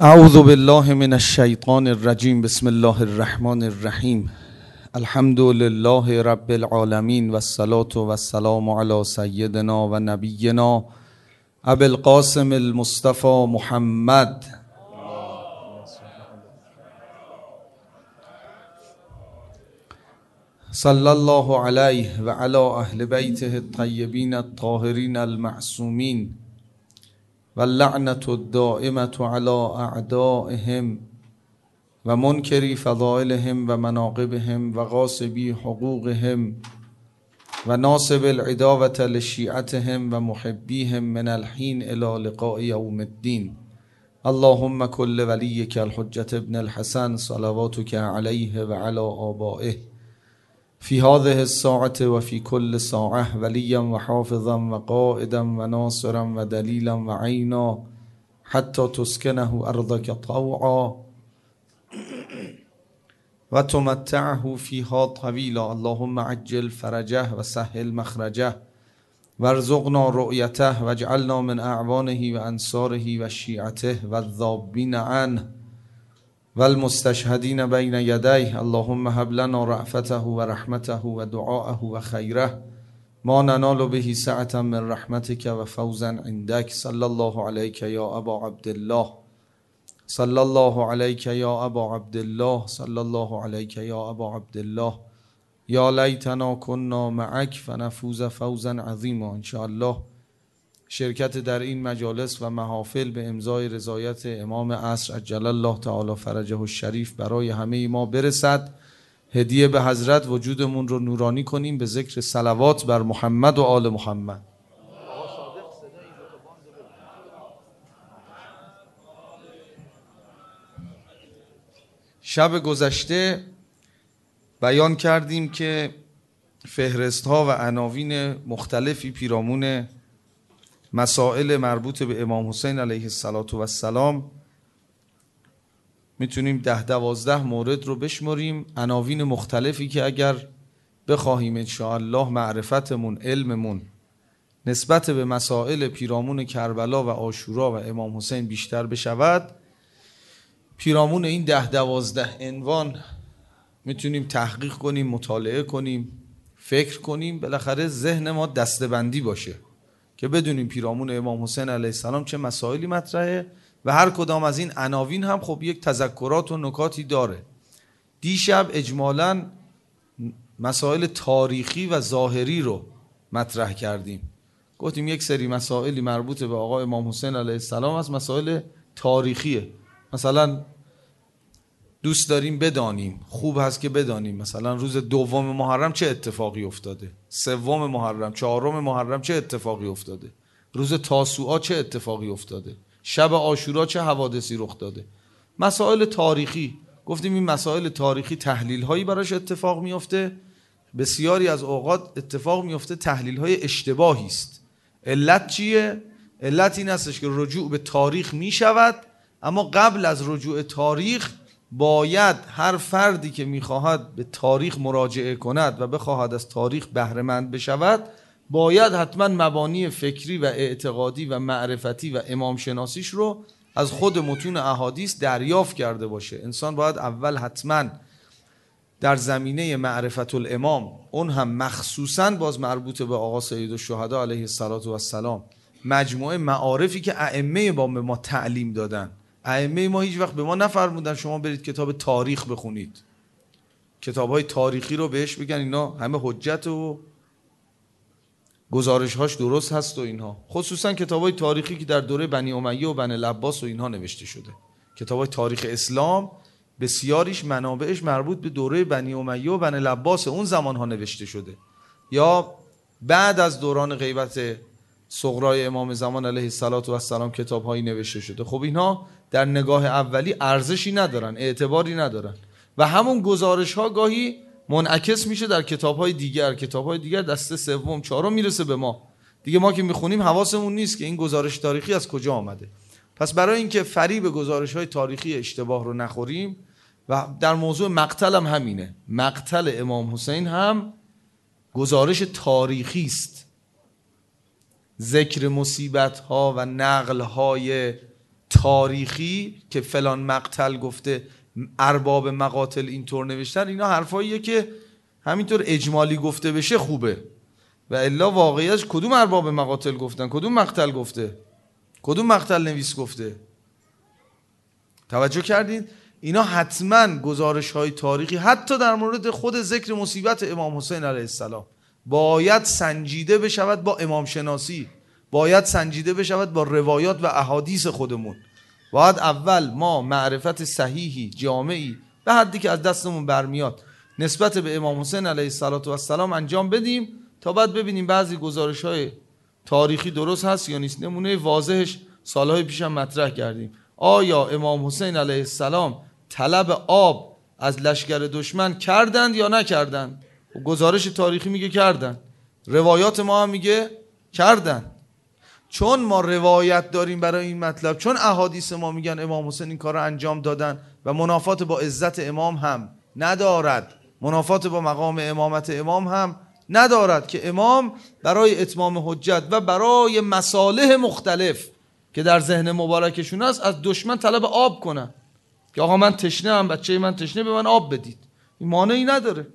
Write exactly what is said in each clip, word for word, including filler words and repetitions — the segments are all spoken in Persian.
اعوذ بالله من الشیطان الرجیم. بسم الله الرحمن الرحیم. الحمد لله رب العالمین و الصلاة و السلام علی سیدنا و نبینا ابی القاسم المصطفى محمد صلی الله علیه و علی اهل بیته الطیبین الطاهرین المعصومین و اللعنة الدائمة على اعدائهم و منکری فضائلهم و مناقبهم و غاصبی حقوقهم و ناصب العداوة لشیعتهم و محبیهم من الحین الى لقاء یوم الدین. اللهم کل ولیک الحجة ابن الحسن صلواتک علیه و علی آبائه فی هذه الساعة و فی کل ساعة ولیا و حافظا و قائدا و ناصرا و دلیلا و عینا حتی تسکنه ارضک طوعا و تمتعه فیها طویلا. اللهم عجل فرجه و سهل مخرجه و ارزقنا رؤیته و اجعلنا من اعوانه و انصاره و شیعته و الذابین عنه و المستشهدین بین یدیه. اللهم هب لنا رأفته و رحمته و دعاءه و خیره ما ننال به سعة من رحمتك و فوزا عندك. صلی الله علیک یا ابا عبدالله، صلی الله علیک یا ابا عبدالله، صلی الله علیک یا ابا عبدالله. یا لیتنا کنا معک فنفوز فوزا عظیما. ان شاء الله شرکت در این مجالس و محافل به امضای رضایت امام عصر عجل الله تعالی فرجه الشریف برای همه ما برسد. هدیه به حضرت وجودمون رو نورانی کنیم به ذکر صلوات بر محمد و آل محمد. شب گذشته بیان کردیم که فهرست ها و عناوین مختلفی پیرامون مسائل مربوط به امام حسین علیه السلام میتونیم ده دوازده مورد رو بشمریم، عناوین مختلفی که اگر بخواهیم انشاءالله معرفتمون، علممون نسبت به مسائل پیرامون کربلا و عاشورا و امام حسین بیشتر بشود، پیرامون این ده دوازده عنوان میتونیم تحقیق کنیم، مطالعه کنیم، فکر کنیم، بالاخره ذهن ما دسته‌بندی باشه که بدونیم پیرامون امام حسین علیه السلام چه مسائلی مطرحه و هر کدام از این عناوین هم خب یک تذکرات و نکاتی داره. دیشب اجمالاً مسائل تاریخی و ظاهری رو مطرح کردیم. گفتیم یک سری مسائلی مربوط به آقا امام حسین علیه السلام است، مسائل تاریخیه. مثلا دوست داریم بدانیم، خوب هست که بدانیم مثلا روز دوم محرم چه اتفاقی افتاده، سوم محرم، چهارم محرم چه اتفاقی افتاده، روز تاسوعا چه اتفاقی افتاده، شب عاشورا چه حوادثی رخ داده. مسائل تاریخی. گفتیم این مسائل تاریخی تحلیل هایی براش اتفاق میفته، بسیاری از اوقات اتفاق میفته تحلیل های اشتباهی است. علت چیه؟ علت این هستش که رجوع به تاریخ میشود، اما قبل از رجوع تاریخ باید هر فردی که میخواهد به تاریخ مراجعه کند و بخواهد از تاریخ بهره مند بشود، باید حتما مبانی فکری و اعتقادی و معرفتی و امام شناسیش رو از خود متون احادیث دریافت کرده باشه. انسان باید اول حتما در زمینه معرفت الامام، اون هم مخصوصا باز مربوط به آقا سید الشهدا علیه السلام، مجموعه معارفی که ائمه با ما تعلیم دادن. ائمه ما هیچ وقت به ما نفرمودن شما برید کتاب تاریخ بخونید، کتاب‌های تاریخی رو بهش بگن اینا همه حجت و گزارش‌هاش درست هست و اینها. خصوصا کتاب‌های تاریخی که در دوره بنی امیه و بنی العباس و اینها نوشته شده. کتاب‌های تاریخ اسلام بسیاریش منابعش مربوط به دوره بنی امیه و بنی العباس اون زمان‌ها نوشته شده، یا بعد از دوران غیبت صغرای امام زمان علیه السلام کتاب‌هایی نوشته شده. خب اینها در نگاه اولی ارزشی ندارن، اعتباری ندارن و همون گزارش‌ها گاهی منعکس میشه در کتاب‌های دیگر. کتاب‌های دیگر دسته سوم، چهارم میرسه به ما. دیگه ما که میخونیم حواسمون نیست که این گزارش تاریخی از کجا آمده. پس برای اینکه فریب گزارش‌های تاریخی اشتباه رو نخوریم، و در موضوع مقتل هم همینه، مقتل امام حسین هم گزارش تاریخی است. ذکر مصیبت ها و نقل های تاریخی که فلان مقتل گفته ارباب مقاتل اینطور نوشتن، اینا حرفاییه که همینطور اجمالی گفته بشه خوبه، و الا واقعیش کدوم ارباب مقاتل گفتن، کدوم مقتل گفته، کدوم مقتل نویس گفته. توجه کردین؟ اینا حتما گزارش های تاریخی حتی در مورد خود ذکر مصیبت امام حسین علیه السلام باید سنجیده بشود با امام شناسی، باید سنجیده بشود با روایات و احادیث خودمون. باید اول ما معرفت صحیحی جامعی به حدی که از دستمون برمیاد نسبت به امام حسین علیه السلام انجام بدیم تا بعد ببینیم بعضی گزارش های تاریخی درست هست یا نیست. نمونه واضحش سالهای پیشم مطرح کردیم. آیا امام حسین علیه السلام طلب آب از لشکر دشمن کردند یا نکردند؟ گزارش تاریخی میگه کردند، روایات ما هم میگه کردند. چون ما روایت داریم برای این مطلب، چون احادیث ما میگن امام حسین این کار رو انجام دادن و منافات با عزت امام هم ندارد، منافات با مقام امامت امام هم ندارد که امام برای اتمام حجت و برای مصالح مختلف که در ذهن مبارکشون است از دشمن طلب آب کنن که آقا من تشنه ام، بچه من تشنه، به من آب بدید. این مانعی نداره.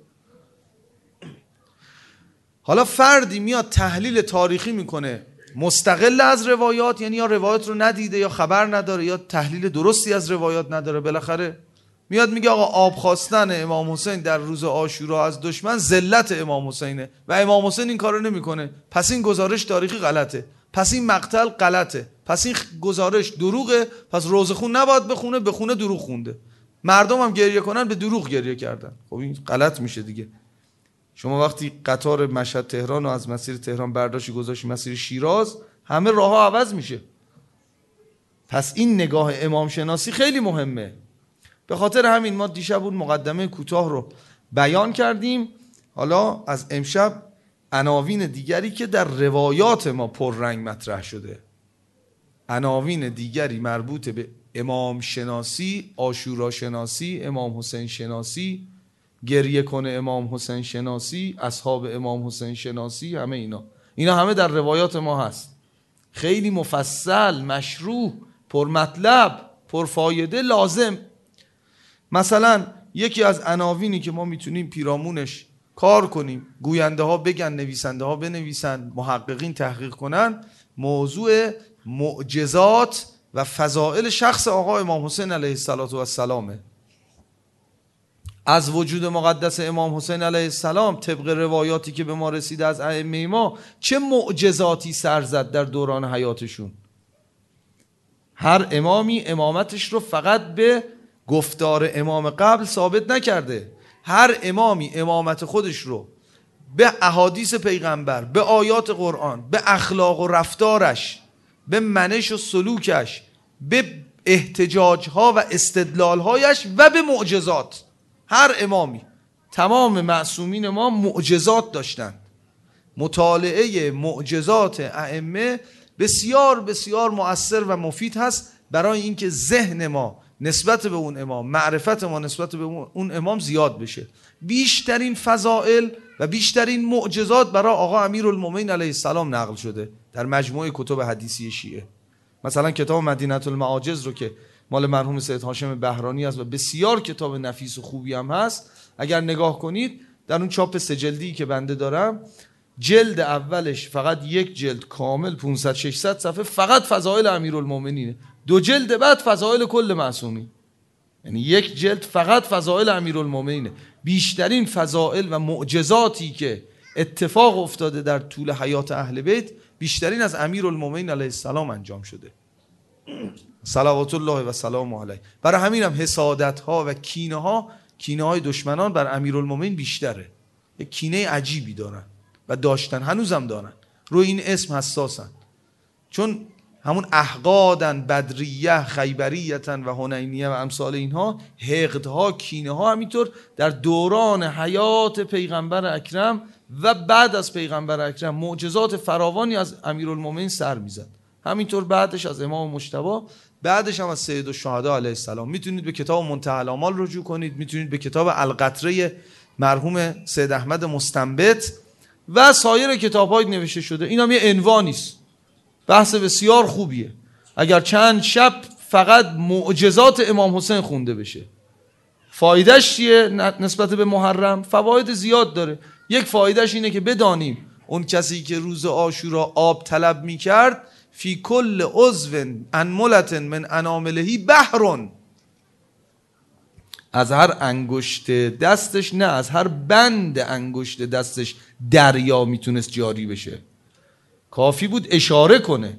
حالا فردی میاد تحلیل تاریخی میکنه مستقل از روایات، یعنی یا روایات رو ندیده یا خبر نداره یا تحلیل درستی از روایات نداره، بالاخره میاد میگه آقا آب خواستن امام حسین در روز عاشورا از دشمن ذلت امام حسینه و امام حسین این کارو نمیکنه، پس این گزارش تاریخی غلطه، پس این مقتل غلطه، پس این گزارش دروغه، پس روزخون نباید بخونه، بخونه دروغ خونده. مردم هم گریه کنن به دروغ گریه کردن. خب این غلط میشه دیگه. شما وقتی قطار مشهد تهران رو از مسیر تهران برداشتی گذاشتی مسیر شیراز، همه راهها عوض میشه. پس این نگاه امام شناسی خیلی مهمه. به خاطر همین ما دیشب اون مقدمه کوتاه رو بیان کردیم. حالا از امشب عناوین دیگری که در روایات ما پررنگ مطرح شده، عناوین دیگری مربوط به امام شناسی، عاشورا شناسی، امام حسین شناسی، گریه کنه امام حسین شناسی، اصحاب امام حسین شناسی، همه اینا اینا همه در روایات ما هست. خیلی مفصل، مشروح، پرمطلب، پرفایده، لازم. مثلا یکی از عناوینی که ما میتونیم پیرامونش کار کنیم، گوینده ها بگن، نویسنده ها بنویسن، محققین تحقیق کنن، موضوع معجزات و فضائل شخص آقا امام حسین علیه السلام. از وجود مقدس امام حسین علیه السلام طبق روایاتی که به ما رسیده از ائمه ما چه معجزاتی سر زد در دوران حیاتشون. هر امامی امامتش رو فقط به گفتار امام قبل ثابت نکرده، هر امامی امامت خودش رو به احادیث پیغمبر، به آیات قرآن، به اخلاق و رفتارش، به منش و سلوکش، به احتجاجها و استدلالهایش و به معجزات. هر امامی، تمام معصومین ما معجزات داشتند. مطالعه معجزات ائمه بسیار بسیار مؤثر و مفید هست برای اینکه ذهن ما نسبت به اون امام، معرفت ما نسبت به اون امام زیاد بشه. بیشترین فضائل و بیشترین معجزات برای آقا امیرالمومنین علیه السلام نقل شده در مجموعه کتب حدیثی شیعه. مثلا کتاب مدینة المعاجز رو که مال مرحوم سید هاشم بهرانی است و بسیار کتاب نفیس و خوبی هم هست، اگر نگاه کنید در اون چاپ سه جلدی که بنده دارم، جلد اولش فقط یک جلد کامل پانصد ششصد صفحه فقط فضائل امیرالمومنینه، دو جلد بعد فضائل کل معصومین، یعنی یک جلد فقط فضائل امیرالمومنینه. بیشترین فضائل و معجزاتی که اتفاق افتاده در طول حیات اهل بیت بیشترین از امیرالمومنین علیه السلام انجام شده، صلوات الله و سلام علیه. برای همین هم حسادت ها و کینه ها، کینه های دشمنان بر امیرالمومنین بیشتره. یک کینه عجیبی دارن و داشتن، هنوزم دارن، روی این اسم حساسن، چون همون احقادن، بدریه، خیبریتن و هنینیه و امثال اینها، حقدها، کینه ها همینطور در دوران حیات پیغمبر اکرم و بعد از پیغمبر اکرم معجزات فراوانی از امیرالمومنین سر میزد. همینطور بعدش از امام مجتبی، بعدش هم از سید الشهدا علیه السلام. میتونید به کتاب منتهی الآمال رجوع کنید، میتونید به کتاب القطره مرحوم سید احمد مستنبط و سایر کتاب‌های نوشته شده. این هم یه عنوانیست، بحث بسیار خوبیه. اگر چند شب فقط معجزات امام حسین خونده بشه. فایدهش چیه نسبت به محرم؟ فواید زیاد داره. یک فایدهش اینه که بدانیم اون کسی که روز عاشورا آب طلب میکرد، فی کل عضو انملة من اناملهی بحرون، از هر انگشت دستش، نه از هر بند انگشت دستش دریا میتونست جاری بشه. کافی بود اشاره کنه،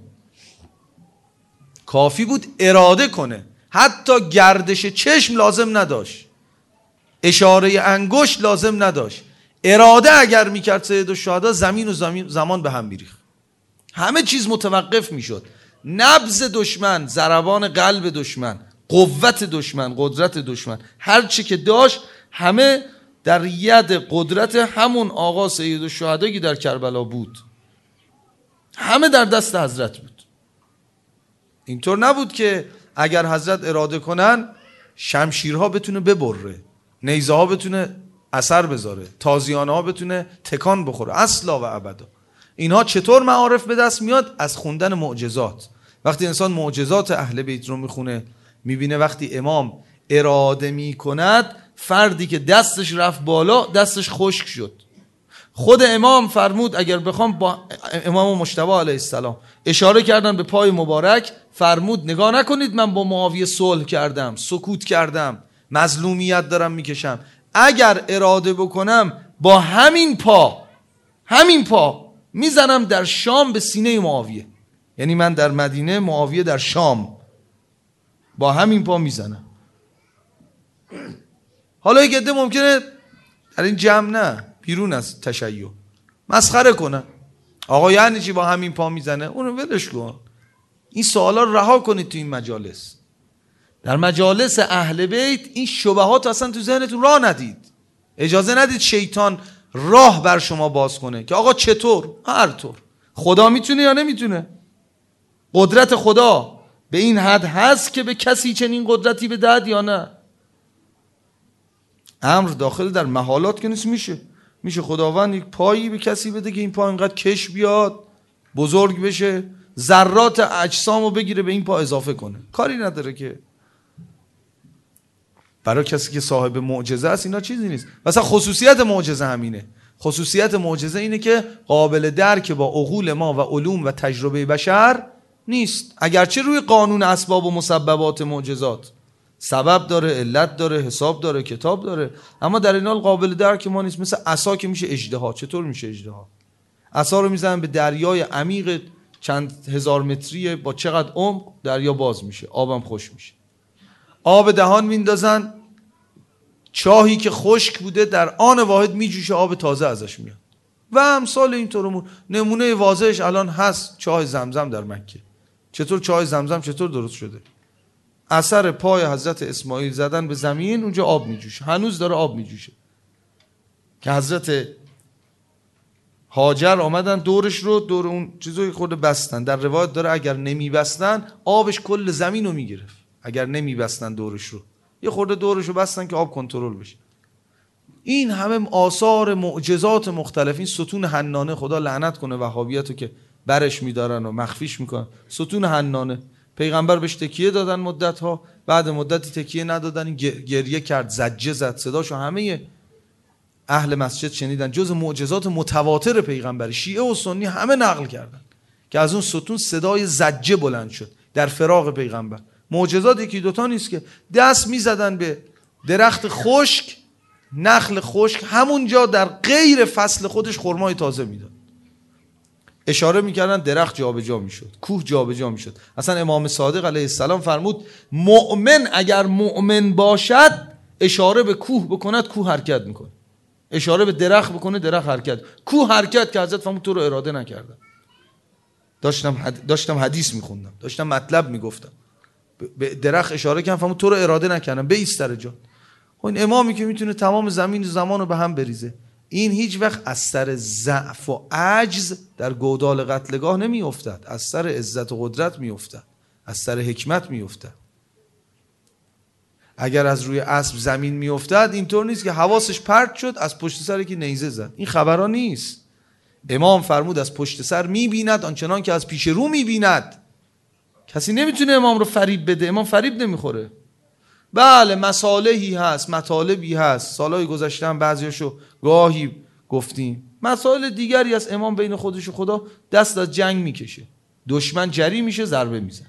کافی بود اراده کنه، حتی گردش چشم لازم نداشت، اشاره انگشت لازم نداشت، اراده اگر میکرد سید الشهدا زمین و زمین زمان به هم میریخت، همه چیز متوقف میشد. نبض دشمن، ضربان قلب دشمن، قوت دشمن، قدرت دشمن، هر چی که داشت همه در ید قدرت همون آقا سید الشهدا که در کربلا بود، همه در دست حضرت بود. اینطور نبود که اگر حضرت اراده کنن شمشیرها بتونه ببره، نیزه ها بتونه اثر بذاره، تازیانه ها بتونه تکان بخوره، اصلا و ابدا. اینها چطور معارف به دست میاد؟ از خوندن معجزات. وقتی انسان معجزات اهل بیت رو میخونه، میبینه وقتی امام اراده میکند، فردی که دستش رفت بالا دستش خشک شد. خود امام فرمود اگر بخوام با امام مجتبی علیه السلام اشاره کردن به پای مبارک، فرمود نگاه نکنید من با معاویه صلح کردم، سکوت کردم، مظلومیت دارم میکشم، اگر اراده بکنم با همین پا همین پا میزنم در شام به سینه معاویه. یعنی من در مدینه، معاویه در شام، با همین پا میزنم. حالا یک عده ممکنه در این جمع، نه بیرون از تشیع، مسخره کنن، آقا یعنی چی با همین پا میزنه؟ اونو ولش کن. این سوالا رو رها کنید تو این مجالس. در مجالس اهل بیت این شبهات اصلا تو ذهنتون راه ندید، اجازه ندید شیطان راه بر شما باز کنه که آقا چطور؟ هر طور. خدا میتونه یا نمیتونه؟ قدرت خدا به این حد هست که به کسی چنین قدرتی بدهد یا نه؟ امر داخل در محالات که نیست. میشه میشه خداوند یک پایی به کسی بده که این پا اینقدر کش بیاد، بزرگ بشه، ذرات اجسامو بگیره به این پا اضافه کنه، کاری نداره که. برای کسی که صاحب معجزه است اینا چیزی نیست. مثلا خصوصیت معجزه همینه. خصوصیت معجزه اینه که قابل درک با عقول ما و علوم و تجربه بشر نیست. اگرچه روی قانون اسباب و مسببات معجزات سبب داره، علت داره، حساب داره، کتاب داره، اما در این حال قابل درک ما نیست. مثل عصا که میشه اژدها. چطور میشه اژدها؟ عصا رو میزنن به دریای عمیق چند هزار متری، با چقدر عمق دریا باز میشه، آبم خوش میشه. آب دهان میندازن، چاهی که خشک بوده در آن واحد میجوشه، آب تازه ازش میاد. و امثال اینطور. نمونه واضحش الان هست چاه زمزم در مکه. چطور چاه زمزم چطور درست شده؟ اثر پای حضرت اسماعیل زدن به زمین، اونجا آب میجوشه، هنوز داره آب میجوشه. که حضرت هاجر آمدن دورش رو، دور اون چیزو خورده بستن. در روایت داره اگر نمیبستن آبش کل زمین رو میگرفت. اگر نمیبستن دورش رو، یه خورده دورش رو بستن که آب کنترل بشه. این همه آثار معجزات مختلف. این ستون حنانه، خدا لعنت کنه وهابیتو که برش میدارن و مخفیش میکنن. ستون حنانه پیغمبر بهش تکیه دادن مدت ها، بعد مدتی تکیه ندادن، گریه کرد، زجه زد، صداشو همه اهل مسجد شنیدن. جز معجزات متواتر پیغمبر، شیعه و سنی همه نقل کردن که از اون ستون صدای زجه بلند شد در فراق پیغمبر. معجزات یکی دوتا نیست که. دست میزدن به درخت خشک، نخل خشک، همونجا در غیر فصل خودش خرمای تازه میداد. اشاره میکردن درخت جابجا میشد، کوه جابجا میشد. اصلا امام صادق علیه السلام فرمود مؤمن اگر مؤمن باشد اشاره به کوه بکند، کوه حرکت میکنه. اشاره به درخت بکنه، درخت حرکت. کوه حرکت که حضرت فرمود تو رو اراده نکردم. داشتم حد... داشتم حدیث میخوندم، داشتم مطلب میگفتم، به درخت اشاره کردم، فرمود تو رو اراده نکردم، بایست سر جا. این امامی که میتونه تمام زمین و زمان رو به هم بریزه، این هیچ وقت از سر ضعف و عجز در گودال قتلگاه نمی افتد، از سر عزت و قدرت می افتد، از سر حکمت می افتد. اگر از روی اسب زمین می افتد اینطور نیست که حواسش پرت شد از پشت سر که نیزه زد. این خبرها نیست. امام فرمود از پشت سر می بیند آنچنان که از پیش رو می بیند. کسی نمیتونه امام رو فریب بده، امام فریب نمیخوره. بله مصالحی هست، مطالبی هست، سالهای گذشته هم بعضیاشو گاهی گفتیم، مسائل دیگری از امام بین خودش و خدا دست از جنگ میکشه، دشمن جری میشه، ضربه میزن.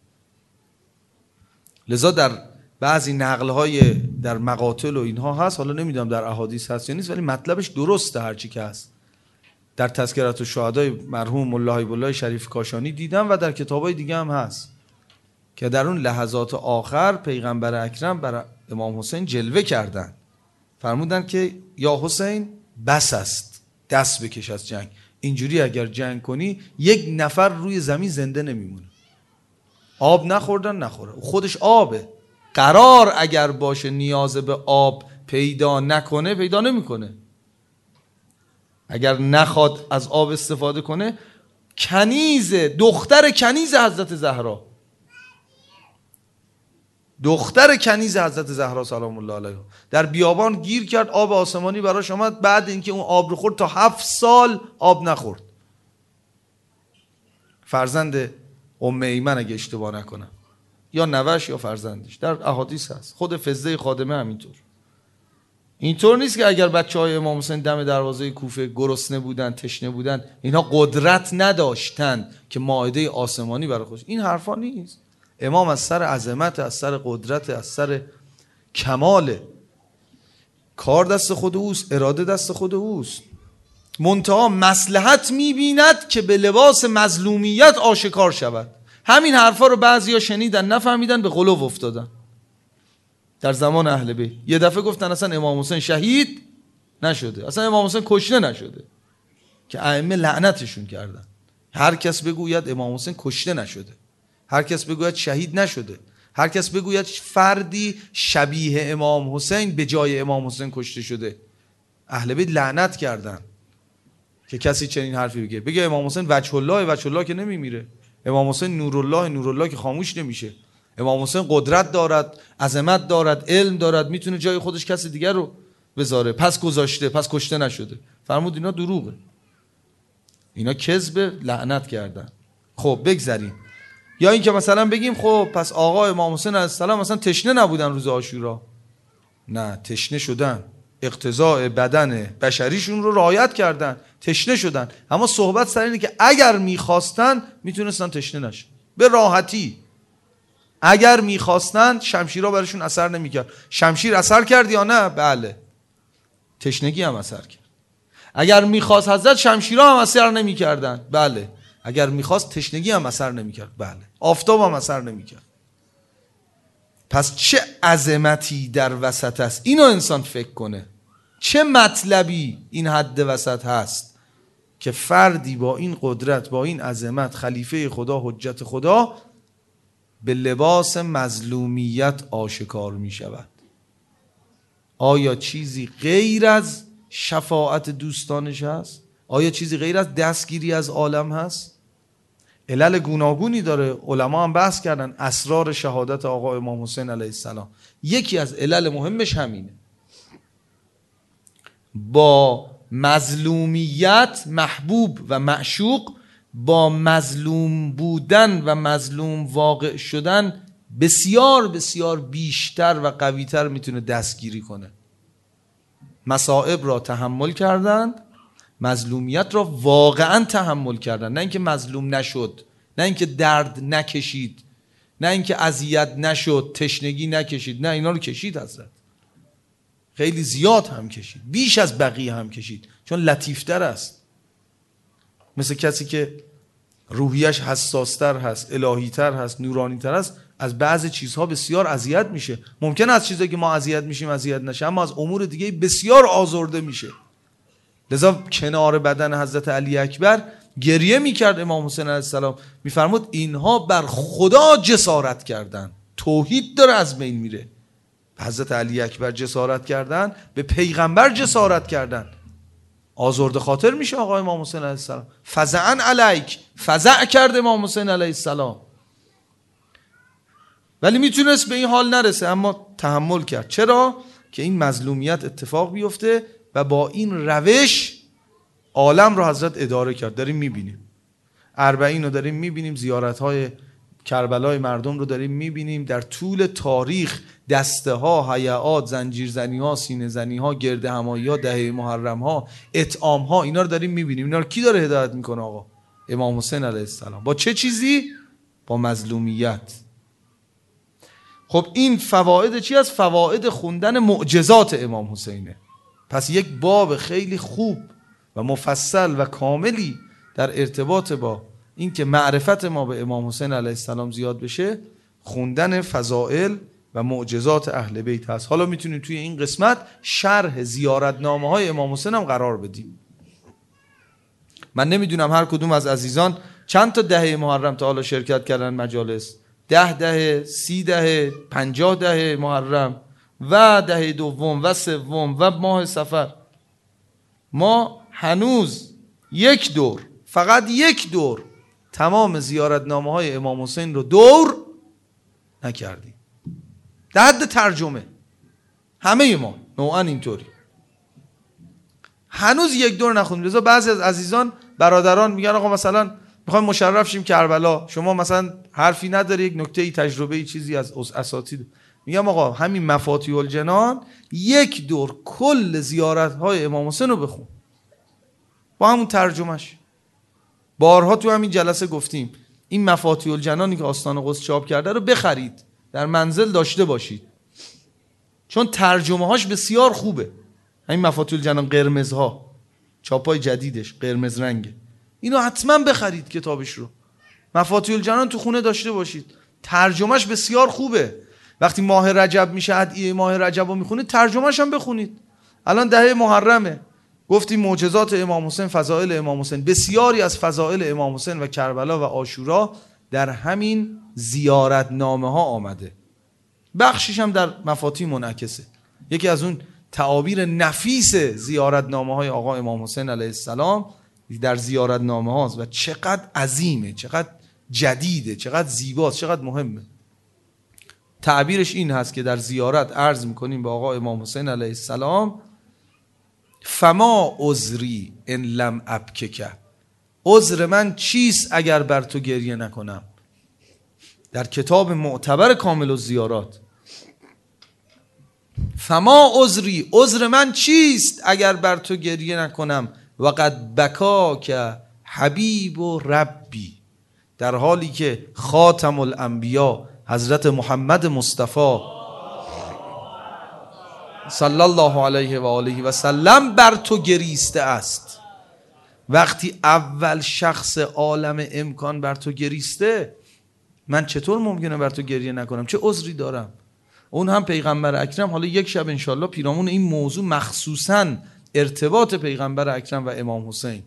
لذا در بعضی نقلهای در مقاتل و اینها هست، حالا نمیدونم در احادیث هست یا نیست، ولی مطلبش درسته هرچی که هست. در تذکرات الشهدای مرحوم ملا حبیب الله شریف کاشانی دیدم و در کتابای دیگه هم هست که در اون لحظات آخر پیغمبر اکرم بر امام حسین جلوه کردن، فرمودن که یا حسین بس است، دست بکش از جنگ، اینجوری اگر جنگ کنی یک نفر روی زمین زنده نمیمونه. آب نخوردن نخوره، خودش آبه، قرار اگر باشه نیاز به آب پیدا نکنه پیدا نمیکنه. اگر نخواد از آب استفاده کنه، کنیز دختر کنیز حضرت زهرا دختر کنیز حضرت زهرا سلام الله علیها در بیابان گیر کرد، آب آسمانی براش آمد، بعد اینکه اون آب رو خورد تا هفت سال آب نخورد. فرزند ام ایمن اگه اشتباه نکنم، یا نوش یا فرزندش، در احادیث هست. خود فضه خادمه همینطور. اینطور نیست که اگر بچهای امام حسین دم دروازه کوفه گرسنه بودن، تشنه بودن، اینها قدرت نداشتن که مائده آسمانی برای خودش، این حرفا نیست. امام از سر عظمت، از سر قدرت، از سر کمال، کار دست خود اوست، اراده دست خود اوست. منتها مصلحت میبیند که به لباس مظلومیت آشکار شود. همین حرفا رو بعضیا شنیدن نفهمیدن، به غلو افتادن. در زمان اهل بیت یه دفعه گفتن اصلا امام حسین شهید نشده، اصلا امام حسین کشته نشده، که ائمه لعنتشون کردن. هر کس بگوید امام حسین کشته نشده، هر کس بگوید شهید نشده، هر کس بگوید فردی شبیه امام حسین به جای امام حسین کشته شده، اهل بیت لعنت کردن که کسی چنین حرفی بگه. بگه امام حسین وجه الله، وجه الله که نمیمیره، امام حسین نورالله، نورالله که خاموش نمیشه، امام حسین قدرت دارد، عظمت دارد، علم دارد، میتونه جای خودش کسی دیگر رو بذاره، پس گذاشته، پس کشته نشده. فرمود اینا دروغه، اینا کذب، لعنت کردن. خب بگذریم. یا این که مثلا بگیم خب پس آقا امام حسین علیه السلام مثلا تشنه نبودن روز عاشورا. نه، تشنه شدن، اقتضاء بدن بشریشون رو رعایت کردن، تشنه شدن. اما صحبت سر اینه که اگر میخواستن میتونستن تشنه نشن به راحتی. اگر میخواستن شمشیرها برشون اثر نمیکرد. شمشیر اثر کرد یا نه؟ بله. تشنگی هم اثر کرد. اگر میخواست حضرت شمشیرها هم اثر نمیکردن. بله. اگر میخواست تشنگی هم اثر نمیکرد. بله. آفتاب هم اثر نمیکرد. پس چه عظمتی در وسط است، اینو انسان فکر کنه. چه مطلبی این حد وسط هست که فردی با این قدرت، با این عظمت، خلیفه خدا، حجت خدا، به لباس مظلومیت آشکار می شود. آیا چیزی غیر از شفاعت دوستانش هست؟ آیا چیزی غیر از دستگیری از عالم هست؟ علل گوناگونی داره، علما هم بحث کردن، اسرار شهادت آقا امام حسین علیه السلام. یکی از علل مهمش همینه. با مظلومیت محبوب و معشوق، با مظلوم بودن و مظلوم واقع شدن بسیار بسیار بیشتر و قویتر میتونه دستگیری کنه. مصائب را تحمل کردن، مظلومیت را واقعا تحمل کردن، نه اینکه مظلوم نشد، نه اینکه درد نکشید، نه اینکه اذیت نشد، تشنگی نکشید، نه اینا رو کشید حضرت، خیلی زیاد هم کشید، بیش از بقیه هم کشید، چون لطیفتر است. مثل کسی که روحیش حساستر هست، الهیتر هست، نورانیتر هست، از بعض چیزها بسیار اذیت میشه. ممکنه از چیزایی که ما اذیت میشیم اذیت نشه، اما از امور دیگه بسیار آزرده میشه. لذا کنار بدن حضرت علی اکبر گریه میکرد امام حسین علیه السلام، میفرمود اینها بر خدا جسارت کردن، توحید داره از بین میره. حضرت علی اکبر جسارت کردن، به پیغمبر جسارت کردن، آزرده خاطر میشه آقا امام حسین علیه السلام. فزعن علیک، فزع کرد امام حسین علیه السلام، ولی میتونست به این حال نرسه، اما تحمل کرد. چرا؟ که این مظلومیت اتفاق بیفته و با این روش عالم رو حضرت اداره کرد. داریم میبینیم اربعین رو، داریم میبینیم زیارت های کربلای مردم رو داریم میبینیم. در طول تاریخ دسته ها، هیئات، زنجیرزنی ها، سینه زنی ها، گرد همایی ها، دهه محرم ها، اطعام ها، اینا رو داریم میبینیم. اینا رو کی داره هدایت میکنه؟ آقا امام حسین علیه السلام. با چه چیزی؟ با مظلومیت. خب این فواید چی از فواید خوندن معجزات امام حسینه. پس یک باب خیلی خوب و مفصل و کاملی در ارتباط با این که معرفت ما به امام حسین علیه السلام زیاد بشه، خوندن فضائل و معجزات اهل بیت هست. حالا میتونیم توی این قسمت شرح زیارتنامه های امام حسین هم قرار بدیم. من نمیدونم هر کدوم از عزیزان چند تا دهه محرم تا حالا شرکت کردن مجالس، ده دهه، سی دهه، پنجاه دهه محرم و دهه دوم و سوم و ماه صفر. ما هنوز یک دور، فقط یک دور تمام زیارتنامه های امام حسین رو دور نکردیم. در حد ترجمه همه ما نوعا اینطوری هنوز یک دور نخوندیم. لذا بعضی از عزیزان برادران میگن آقا مثلا میخوایم مشرف شیم کربلا، شما مثلا حرفی نداری، یک نکته تجربه ای چیزی از اساتید. میگم آقا همین مفاتیح الجنان یک دور کل زیارت های امام حسین رو بخون با همون ترجمهش. بارها تو همین جلسه گفتیم این مفاتیح الجنانی که آستان قدس چاپ کرده رو بخرید، در منزل داشته باشید، چون ترجمه هاش بسیار خوبه. همین مفاتیح الجنان قرمزها، چاپای جدیدش قرمز رنگه، اینو حتما بخرید کتابش رو. مفاتیح الجنان تو خونه داشته باشید، ترجمهش بسیار خوبه. وقتی ماه رجب میشه، ادعیه ماه رجب رو میخونید، ترجمهش هم بخونید. الان دهه محرمه، گفتیم معجزات امام حسین، فضائل امام حسین. بسیاری از فضائل امام حسین و کربلا و عاشورا در همین زیارتنامه ها آمده، بخشش هم در مفاتیح منعکسه. یکی از اون تعابیر نفیس زیارتنامه های آقا امام حسین علیه السلام در زیارتنامه هاست و چقدر عظیمه، چقدر جدیده، چقدر زیباست، چقدر مهمه. تعبیرش این هست که در زیارت عرض میکنیم به آقا امام حسین علیه السلام فما عذری ان لم ابکک، عذر من چیست اگر بر تو گریه نکنم. در کتاب معتبر کامل الزیارات، فما عذری، عذر من چیست اگر بر تو گریه نکنم، و قد بکاک حبیب و ربی، در حالی که خاتم الانبیا حضرت محمد مصطفی صلی الله علیه و آله و سلم بر تو گریسته است. وقتی اول شخص عالم امکان بر تو گریسته، من چطور ممکنه بر تو گریه نکنم؟ چه عذری دارم؟ اون هم پیغمبر اکرم. حالا یک شب انشالله پیرامون این موضوع، مخصوصاً ارتباط پیغمبر اکرم و امام حسین،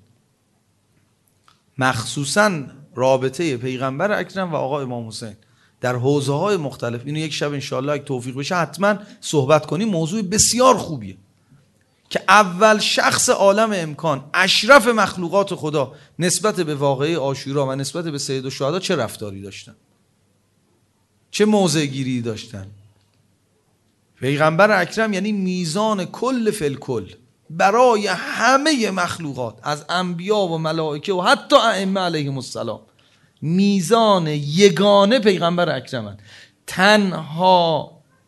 مخصوصاً رابطه پیغمبر اکرم و آقا امام حسین در حوزه های مختلف، اینو یک شب انشالله اگه توفیق بشه حتما صحبت کنیم. موضوع بسیار خوبیه که اول شخص عالم امکان، اشرف مخلوقات خدا، نسبت به واقعه عاشورا و نسبت به سید الشهدا چه رفتاری داشتن، چه موضع گیری داشتن. پیغمبر اکرم یعنی میزان کل فل کل برای همه مخلوقات، از انبیا و ملائکه و حتی ائمه علیهم السلام. میزان یگانه پیغمبر اکرمن، تنها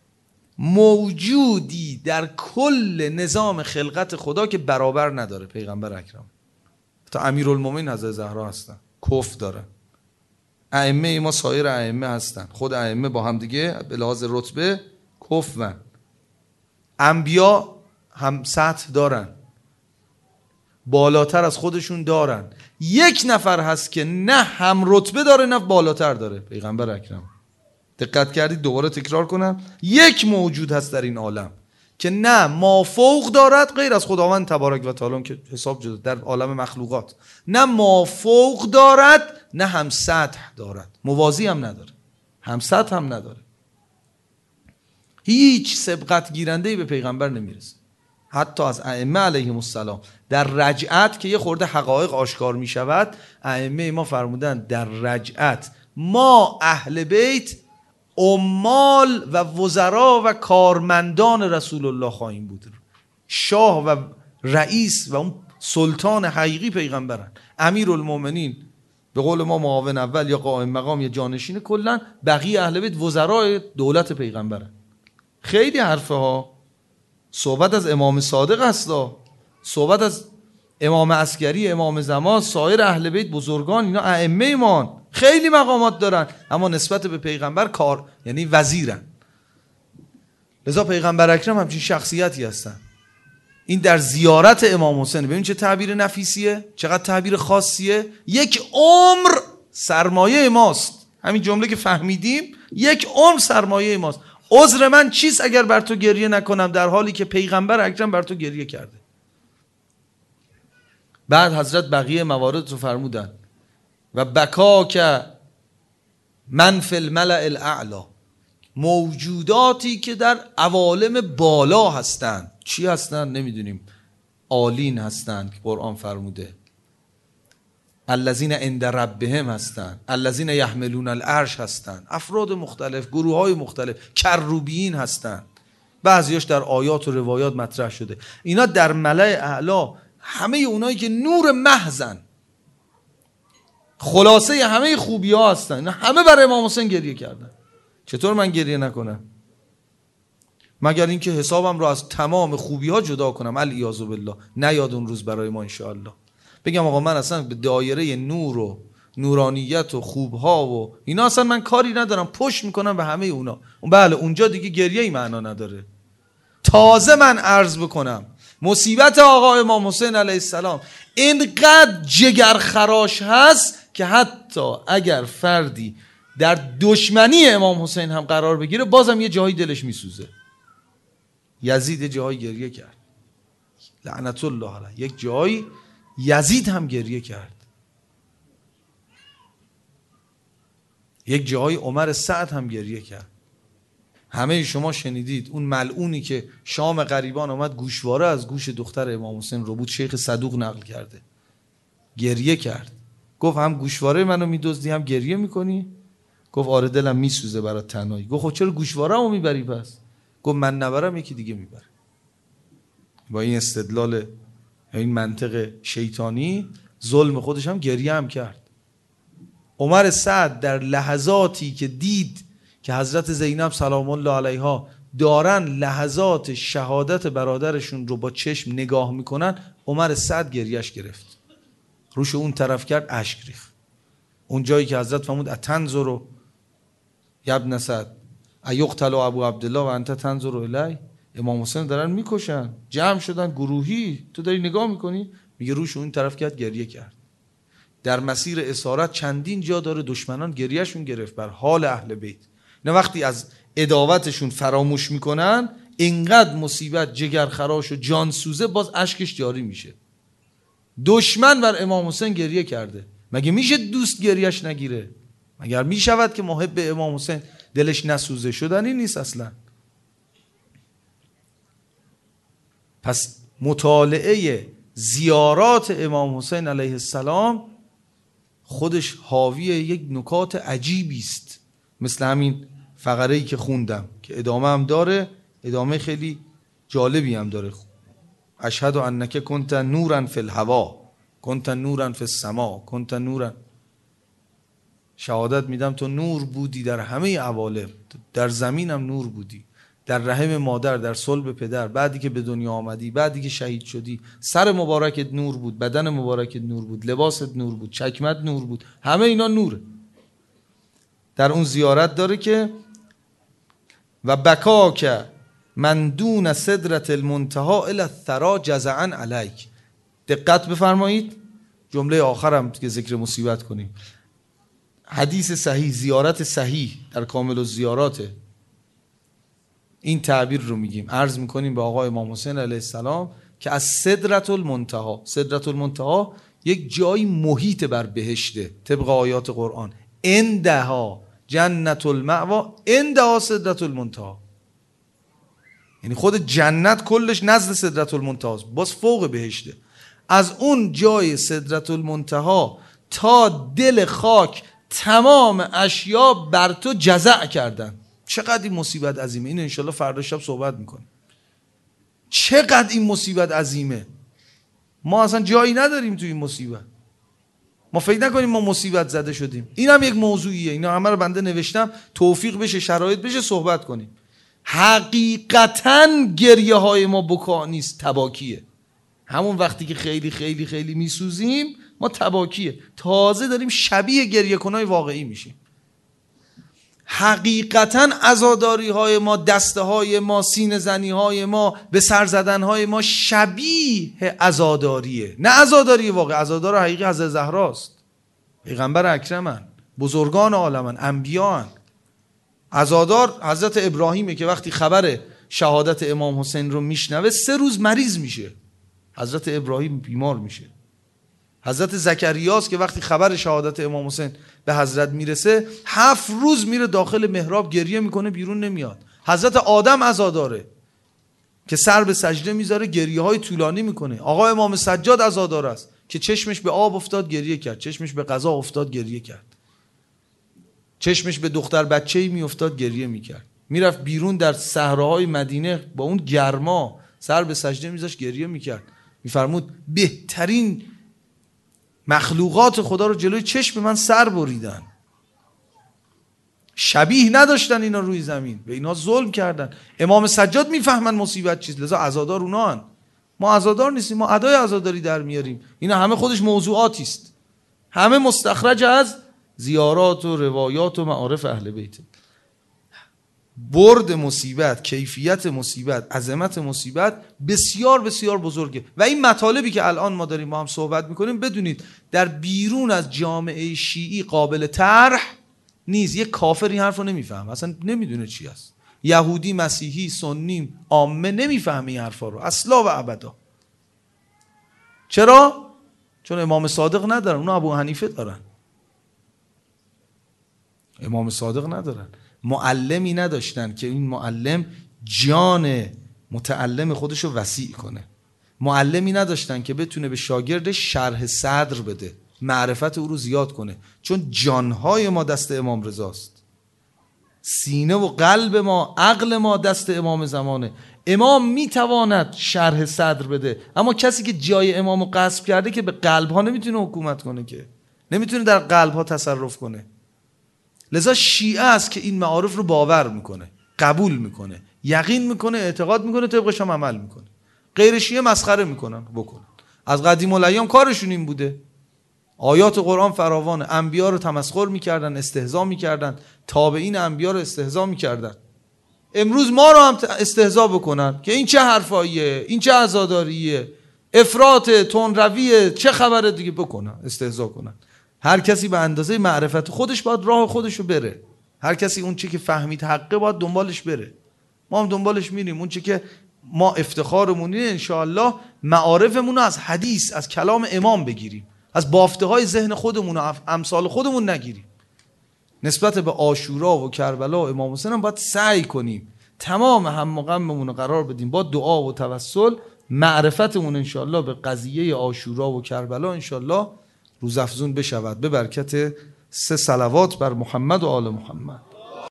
موجودی در کل نظام خلقت خدا که برابر نداره پیغمبر اکرم. تا امیرالمومنین حضرت زهرا هستن، کف دارن. ائمه ما سایر ائمه هستن، خود ائمه با هم دیگه به لحاظ رتبه کفن. انبیا هم سطح دارن، بالاتر از خودشون دارن. یک نفر هست که نه هم رتبه داره نه بالاتر داره، پیغمبر اکرم. دقت کردید؟ دوباره تکرار کنم، یک موجود هست در این عالم که نه مافوق دارد غیر از خداوند تبارک و تعالی که حساب جدا در عالم مخلوقات، نه مافوق دارد نه هم سطح دارد، موازی هم نداره، هم سطح هم نداره. هیچ سبقت گیرنده‌ای به پیغمبر نمیرسه، حتی از ائمه علیهم السلام. در رجعت که یه خورده حقایق آشکار می شود، ائمه ما فرمودن در رجعت ما اهل بیت عمال و وزرا و کارمندان رسول الله خواهیم بود. شاه و رئیس و اون سلطان حقیقی پیغمبرن. امیرالمومنین به قول ما معاون اول یا قائم مقام یا جانشین، کلا بقیه اهل بیت وزرای دولت پیغمبرن. خیلی حرفه ها. صحبت از امام صادق هستا، صحبت از امام عسکری، امام زمان، سایر اهل بیت بزرگان، اینا ائمه ایمان، خیلی مقامات دارن، اما نسبت به پیغمبر کار یعنی وزیرن. لذا پیغمبر اکرم همچین شخصیتی هستن. این در زیارت امام حسین، ببین چه تعبیر نفیسیه، چقدر تعبیر خاصیه. یک عمر سرمایه ماست. همین جمله که فهمیدیم، یک عمر سرمایه ماست. عذر من چیست اگر بر تو گریه نکنم، در حالی که پیغمبر اکرم بر تو گریه کرده. بعد حضرت بقیه موارد رو فرمودن و بکا که من فی الملأ الاعلی، موجوداتی که در عوالم بالا هستند. چی هستند نمیدونیم، عالین هستند که قرآن فرموده، الذین عند ربهم هستند، الذین یحملون العرش هستند، افراد مختلف، گروه های مختلف، کروبیین هستند، بعضیاش در آیات و روایات مطرح شده. اینا در ملأ اعلی، همه اونایی که نور محضن، خلاصه همه خوبی ها هستن، اینا همه برای امام حسین گریه کردن. چطور من گریه نکنم؟ مگر اینکه حسابم رو از تمام خوبی ها جدا کنم، الیاذ بالله، نیاد اون روز برای ما انشاءالله. بگم آقا من اصلا به دایره نور و نورانیت و خوبها و اینا اصلا من کاری ندارم، پشت میکنم به همه اونا. بله اونجا دیگه گریه ای معنا نداره. تازه من عرض بکنم مصیبت آقا امام حسین علیه السلام اینقدر جگرخراش هست که حتی اگر فردی در دشمنی امام حسین هم قرار بگیره، بازم یه جایی دلش میسوزه. یزید جایی گریه کرد، لعنت الله علیه. یک جایی یزید هم گریه کرد. یک جایی عمر سعد هم گریه کرد. همه شما شنیدید اون ملعونی که شام غریبان آمد گوشواره از گوش دختر امام حسین رو بود، شیخ صدوق نقل کرده، گریه کرد. گفت هم گوشواره منو میدزدی هم گریه میکنی؟ گفت آره دلم میسوزه برات تنهایی. گفت خب چرا گوشواره‌مو میبری پس؟ گفت من نبرم یکی دیگه میبره. با این استدلال، این منطق شیطانی، ظلم خودش هم گریه هم کرد. عمر سعد در لحظاتی که دید که حضرت زینب سلام الله علیها دارن لحظات شهادت برادرشون رو با چشم نگاه میکنن، عمر سعد گریهش گرفت، روش اون طرف کرد، اشک ریخت. اون جایی که حضرت فرمود اتنظر ابن سعد ایقتل ابو عبدالله و انت تنظر الی، امام حسین دارن میکشن، جمع شدن گروهی، تو داری نگاه میکنی؟ میگه روش اون طرف کرد، گریه کرد. در مسیر اسارت چندین جا داره دشمنان گریهشون گرفت بر حال اهل بیت. نه وقتی از عداوتشون فراموش میکنن، اینقدر مصیبت جگرخراش و جان سوزه، باز اشکش جاری میشه. دشمن بر امام حسین گریه کرده، مگه میشه دوست گریهش نگیره؟ مگر میشود که محب امام حسین دلش نسوزه؟ شدنی نیست اصلا. پس مطالعه زیارات امام حسین علیه السلام خودش حاوی یک نکات عجیبی است، مثل همین فقره‌ای که خوندم که ادامه هم داره، ادامه خیلی جالبی هم داره. اشهد انک کنت نورا فی الهوا، کنت نورا فی السما، کنت نورا، شهادت میدم تو نور بودی در همه عوالم، در زمینم نور بودی، در رحم مادر، در صلب پدر، بعدی که به دنیا آمدی، بعدی که شهید شدی، سر مبارکت نور بود، بدن مبارکت نور بود، لباست نور بود، چکمت نور بود، همه اینا نوره. در اون زیارت داره که و بکاک من دون صدرة المنتهى الی الثری جزعا علیک. دقت بفرمایید، جمله آخرم که ذکر مصیبت کنیم. حدیث صحیح، زیارت صحیح در کامل الزیارات، این تعبیر رو میگیم، عرض میکنیم به آقا امام حسین علیه السلام که از صدرة المنتهى، صدرة المنتهى یک جایی محیط بر بهشته طبق آیات قرآن، عندها جنت المأوی عندها صدرة المنتهى، یعنی خود جنت کلش نزد صدرة المنتهى است، باز فوق بهشته. از اون جای صدرة المنتهى تا دل خاک تمام اشیا بر تو جزع کردن. چقدر این مصیبت عظیمه، این انشالله فردا شب صحبت میکنیم. چقدر این مصیبت عظیمه، ما اصلا جایی نداریم توی این مصیبت. ما فکر نکنیم ما مصیبت زده شدیم. این هم یک موضوعیه، اینا همه رو بنده نوشتم توفیق بشه، شرایط بشه صحبت کنیم. حقیقتاً گریه های ما بکا نیست، تباکیه. همون وقتی که خیلی خیلی خیلی میسوزیم ما تباکیه، تازه داریم شبیه گریه کنای واقعی میشیم. حقیقتاً عزاداری های ما، دسته های ما، سینه زنی های ما، به سر زدن های ما شبیه عزاداریه، نه عزاداری واقع. عزادار حقیقی حضرت زهراست، پیغمبر اکرمن، بزرگان عالمن، انبیاءن. عزادار حضرت ابراهیمه که وقتی خبر شهادت امام حسین رو میشنوه سه روز مریض میشه، حضرت ابراهیم بیمار میشه. حضرت زکریاست که وقتی خبر شهادت امام حسین به حضرت میرسه هفت روز میره داخل محراب گریه میکنه، بیرون نمیاد. حضرت آدم عزاداره که سر به سجده میذاره، گریه های طولانی میکنه. آقا امام سجاد عزادار است که چشمش به آب افتاد گریه کرد، چشمش به قضا افتاد گریه کرد، چشمش به دختر بچه‌ای میافتاد گریه میکرد. میرفت بیرون در صحراهای مدینه با اون گرما سر به سجده میذاشت گریه میکرد. میفرمود بهترین مخلوقات خدا رو جلوی چشم من سر بریدن، شبیه نداشتن اینا روی زمین، به اینا ظلم کردن. امام سجاد میفهمن مصیبت چیست، لذا عزادار اونا هن. ما عزادار نیستیم، ما ادای عزاداری در میاریم. اینا همه خودش موضوعاتی است، همه مستخرج از زیارات و روایات و معارف اهل بیت. برد مصیبت، کیفیت مصیبت، عظمت مصیبت بسیار بسیار بزرگه. و این مطالبی که الان ما داریم ما هم صحبت میکنیم، بدونید در بیرون از جامعه شیعی قابل طرح نیست. یک کافر این حرف رو نمیفهم، اصلا نمیدونه چی است. یهودی، مسیحی، سنی، عامه نمیفهمه این حرفا رو اصلا و ابدا. چرا؟ چون امام صادق ندارن، اونا ابو حنیفه دارن. امام صادق ندارن، معلمی نداشتن که این معلم جان متعلم خودش رو وسیع کنه. معلمی نداشتن که بتونه به شاگرد شرح صدر بده، معرفت او رو زیاد کنه. چون جانهای ما دست امام رضاست، سینه و قلب ما، عقل ما دست امام زمانه. امام میتواند شرح صدر بده، اما کسی که جای امام رو غصب کرده که به قلب ها نمیتونه حکومت کنه، که نمیتونه در قلب ها تصرف کنه. لذا شیعه است که این معارف رو باور میکنه، قبول میکنه، یقین میکنه، اعتقاد میکنه، طبقش هم عمل میکنه. غیر شیعه مسخره میکنن بکنن. از قدیم الایام کارشون این بوده. آیات قرآن فراوانه، انبیا رو تمسخر میکردن، استهزا میکردن، تابعین انبیا رو استهزا میکردن. امروز ما رو هم استهزا بکنن که این چه حرفاییه، این چه عزاداریه، افراط، تندرویه، چه خبره دیگه، بکنن استهزا کنن. هر کسی به اندازه معرفت خودش باید راه خودشو بره. هر کسی اون چی که فهمید حقه باید دنبالش بره. ما هم دنبالش میریم. اون چی که ما افتخارمون اینه انشاءالله معارفمون رو از حدیث، از کلام امام بگیریم، از بافته های ذهن خودمون و امثال خودمون نگیریم. نسبت به عاشورا و کربلا و امام حسین هم باید سعی کنیم تمام هم و غممون رو قرار بدیم با دعا و توسل. معرفتمون انشاءالله به قضیه عاشورا و کربلا انشاءالله روزافزون بشود به برکت سه صلوات بر محمد و آل محمد.